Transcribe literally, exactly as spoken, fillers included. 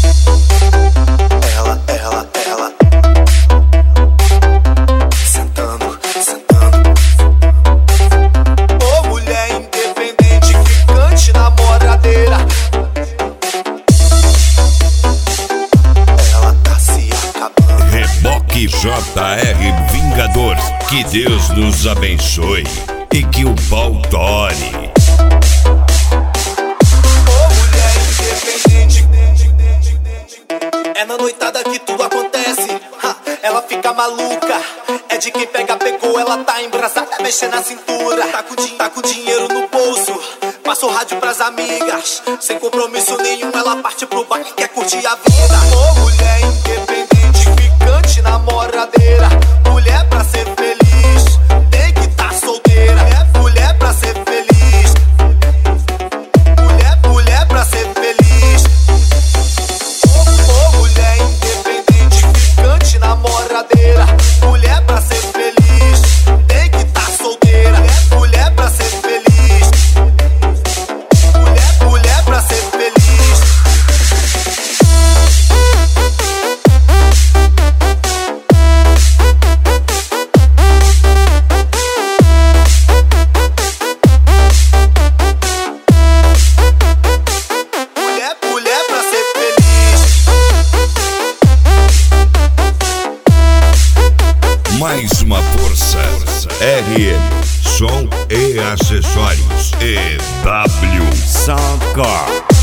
Ela, ela, ela sentando, sentando. Ô mulher independente, ficante, namoradeira. Ela tá se acabando. Reboque J R Vingador. Que Deus nos abençoe e que o pau tore. É na noitada que tudo acontece, ha, ela fica maluca. É de quem pega, pegou, ela tá embrasada, mexe na cintura. Tá com, tá com dinheiro no bolso, passa o rádio pras amigas. Sem compromisso nenhum, ela parte pro bar e quer curtir a vida. Ô mulher independente, ficante, namoradeira. Mulher pra ser feliz, tem que tá solteira. Mulher pra ser feliz, mulher, mulher pra ser feliz. Namoradeira, mulher pra ser feliz, tem que tá solteira. Mulher pra ser feliz, mulher, mulher pra ser feliz. Mulher, mulher pra ser feliz. Mais uma força. R M Som e Acessórios. E W Soundcore.